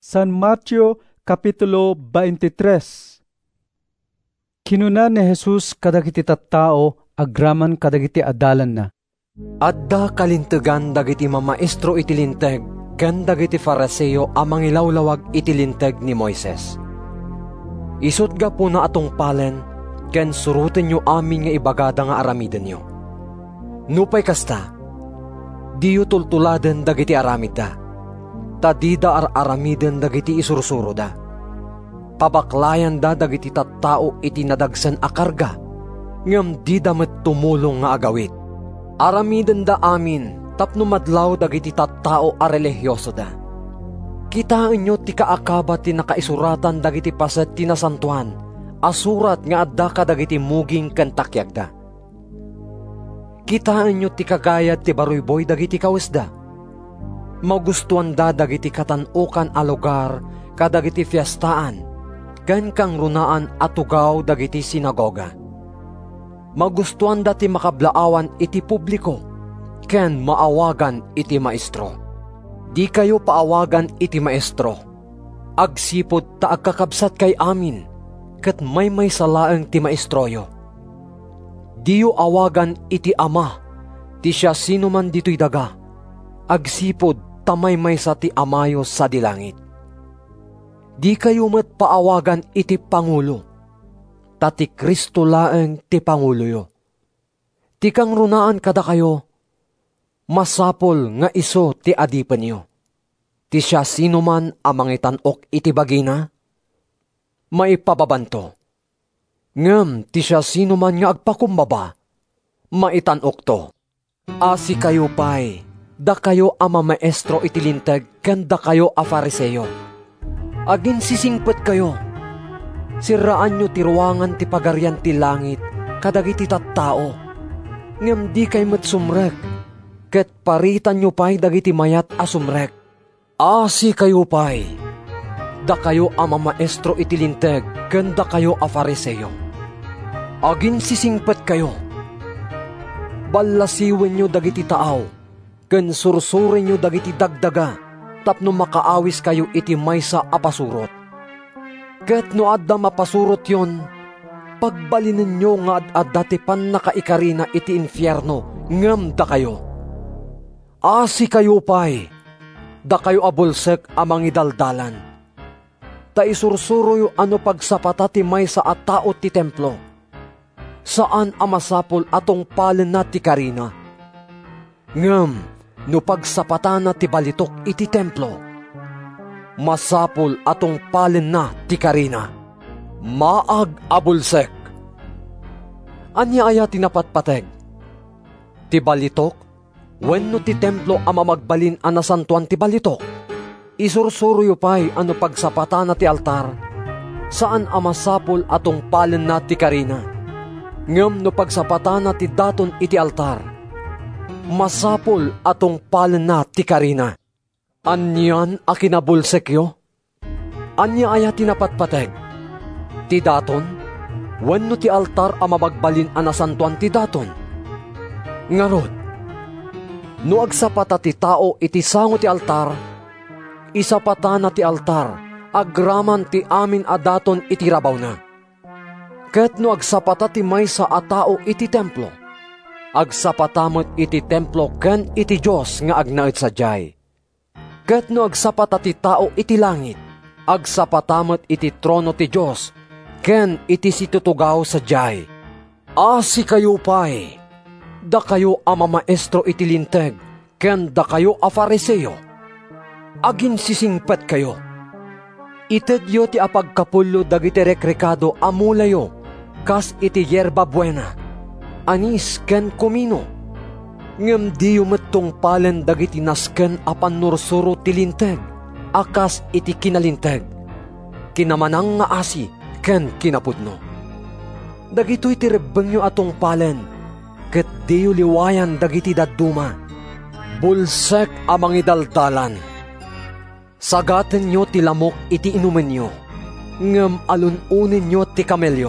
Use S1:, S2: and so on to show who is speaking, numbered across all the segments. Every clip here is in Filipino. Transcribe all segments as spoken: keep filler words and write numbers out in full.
S1: San Mateo Kapitulo twenty-three. Kinuna ni Jesus kadagiti tattao agraman kadagiti adalan na.
S2: Adda kalintegan dagiti mamaestro iti linteg ken dagiti Fariseo amang ilawlawag iti linteg ni Moises. Isut ga po na atong palen ken suruten nyo amin nga ibagada nga aramiden nyo. Nupay kasta, diyo tultuladen dagiti aramid da. Tadida ar-aramiden dagiti isursuro da. Pabaklayan da dagiti tattao iti nadagsen a karga, ngem di da met tumulong nga agawit. Aramiden da amin tapno madlaw dagiti tattao a religyoso da. Kitaan nyo ti kaakaba ti nakaisuratan dagiti paset ti nasantuan, asurat nga adda ka dagiti muging ken takyag da. Kitaan nyo ti kagayad ti baruyboy dagiti kawes da. Magustuhan da dagiti katanukan a lugar kadagiti fiestaan, ken kang runaan atugaw dagiti sinagoga. Magustuhan da ti makablaawan iti publiko, ken maawagan iti maestro. Di kayo paawagan iti maestro. Agsipod ta agkakabsat kay amin, ket may may salaeng ti maestroyo. Diyo awagan iti ama, ti siya sino man dito'y daga. Agsipod tamay may sa ti amayo sa dilangit. Di kayo met paawagan iti Pangulo, tati Kristo laeng ti Panguloyo. Ti kang runaan kada kayo, masapol nga iso ti adipen nyo. Ti siya sino man amangitanok iti bagina, maipababanto. Ngem ti siya sino man nga agpakumbaba, maitanok to. Asi kayo pay, da kayo ama maestro iti linteg ken da kayo a Fariseo. Agin sisingpet kayo. Siraan nyo ti ruangan ti pagarian ti langit kadagiti tattao. Ngem di kay met sumrek, ket paritan nyo pay dagiti mayat a sumrek. Asi kayo pay, da kayo ama maestro iti linteg ken da kayo a Fariseo. Agin sisingpet kayo. Ballasiwen nyo dagiti taaw, ken sursurin nyo dagiti dagdaga, tapno makaawis kayo iti maysa a pasurot. Ket no adda mapasurot yon, pagbalinin nyo nga ad-adda ti pannakaikarina iti infyerno, ngem da kayo. Asi kayo pay, da kayo abulsek amang idaldalan. Ta isursuro yo ano pagsapata ti maysa a tao ti templo. Saan amasapol atong palen na ti karina? Ngem, no pagsapatan na ti balitok iti templo, masapol atong palen na ti karina. Maag abulsek. Anya aya tinapatpateg? Ti balitok, wenno ti templo ama magbalin a nasantuan ti balitok. Isursuro yo pay ano pagsapatan na ti altar, saan amasapol atong palen na ti karina. Ngem no pagsapatan na ti daton iti altar, masapol atong palen na ti karina. Anyan a kinabulsek yo? Anya aya tinapatpateg? Ti daton, wenno ti altar a mabagbalin a nasantuan ti daton. Ngarod, no agsapata ti tao iti sango ti altar, isapata na ti altar, agraman ti amin a daton iti rabaw na. Ket no agsapata ti maysa a tao iti templo, agsapatamot iti templo ken iti Dios nga agnaet sadyay. Ket no agsapata ti tao iti langit, agsapatamot iti trono ti Dios ken iti situtugaw sadyay. Asi kayo pay, da kayo ama maestro iti linteg ken da kayo a Fariseo. Agin sisingpet kayo. Ited yo ti apagkapullo dagiti rekrekado amulayo, kas iti yerba buena, anis ken kumino. Ngem diyo metong palen dagiti nasken apan nursuro ti linteg, akas iti kinalinteg. Kinamanang nga asi ken kinapudno. Dagitoy ti rebbengyo atong palen, ket diyo liwayan dagiti dadduma. Bulsek amang idaldalan. Sagaten nyo ti lamok iti inumen nyo, ngem alununin nyo ti kamelyo.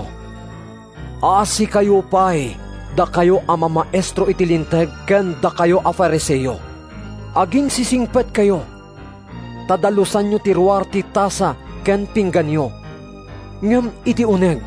S2: Asi kayo pay, da kayo ama maestro iti linteg ken da kayo a Fariseo. Aging sisingpet kayo. tadalusan nyo tiruar ti tasa ken pingganyo. Ngem iti uneg,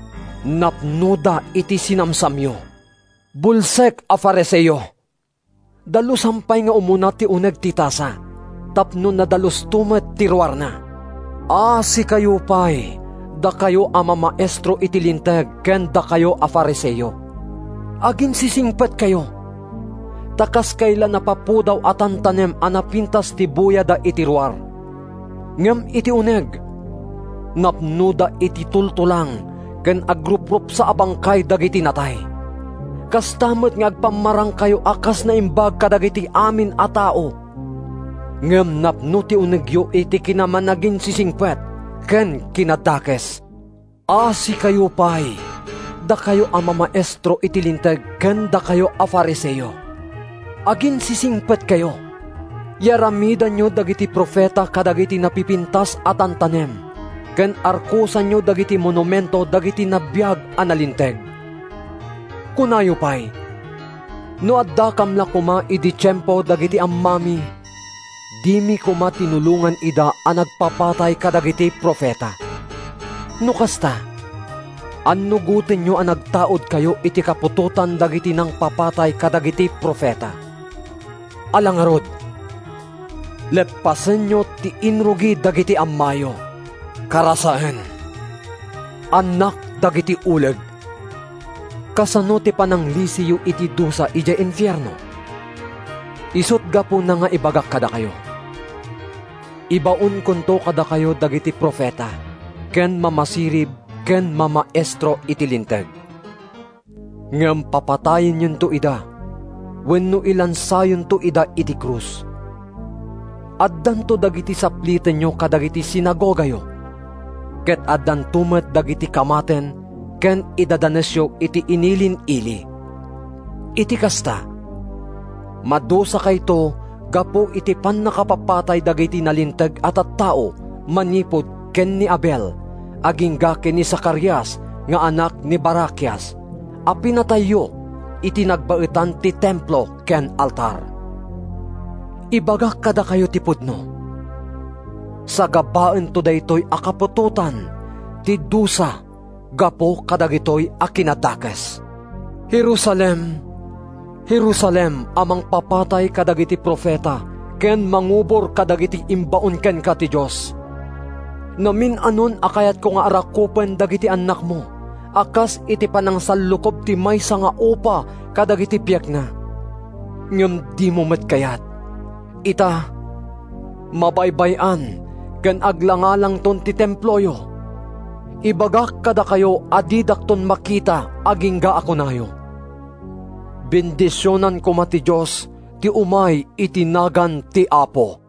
S2: napnuda iti sinamsamyo. Bulsek a Fariseo! Dalusampay nga umuna ti uneg ti tasa, tapno na dalus tumet tiruar na. Ah, si kayo pay, da kayo ama maestro iti linteg, ken da kayo a Fariseo. Agin sisingpet kayo. Takas kayla napapudaw atan tanem anapintas ti buya da itiruar. Ngem iti uneg, napnuda iti tultulang ken agruprup sa abangkay dagiti natay. Kastamet nga agpamarang kayo akas na imbag kadagiti amin a tao. Ngem napno ti unegyo iti kinamanagin sisingpet ken kinadakes. Asi kayo pay, da kayo ama maestro iti linteg ken da kayo a Fariseo. Agin sisingpet kayo. Yaramidan nyo dagiti profeta kadagiti napipintas atan tanem, ken arkusan nyo dagiti monumento dagiti nabiyag analinteg. Kunayo pay, no adda kamla kuma idi tiyempo dagiti ammami, dimi kuma tinulungan ida a nagpapatay kadagiti profeta. No kasta, annugutin nyo a nagtaod kayo iti kapututan dagiti nang papatay kadagiti profeta. Alangarod, lepasen nyo ti inrugi dagiti ammayo, karasaen, anak dagiti uleg, kasano ti pananglisiyo iti dusa ija infierno. Isut gapo na nga ibagak kada kayo. Ibaon kunto kada kayo dagiti profeta, ken mamasirib, ken mamaestro iti linteg. Ngem papatayin yun to ida, wenno ilansayon to ida iti krus. Addan to dagiti sapliten nyo kadagiti sinagogayo, ket addan tumet dagiti kamaten, ken idadanesyo iti inilin-ili. Iti kasta, madusa kayto gapo iti pan nakapapatay dagiti nalinteg at at tao manipod ken ni Abel, agingga ken ni Zacarias nga anak ni Barakias, a pinatayyo iti nagbaetan ti templo ken altar. Ibagak kada kayo ti pudno, sa gabaen to daytoy akapututan ti dusa gapo kadagitoy a kinadakes. Jerusalem, Jerusalem, amang papatay kadagiti profeta ken mangubor kadagiti imbaon ken ka ti Dios. Namin anon akayat ko nga arakupen dagiti anak mo, akas iti panang sallukob ti maysa nga upa kadagiti piyak na. Ngem di mo met kayat. Ita, mabaybayan, ken aglangalang ton ti temployo. Ibagak kada kayo adidak ton makita agingga ako nayo. Bendisyonan ko mati Diyos ti umay itinagan ti Apo.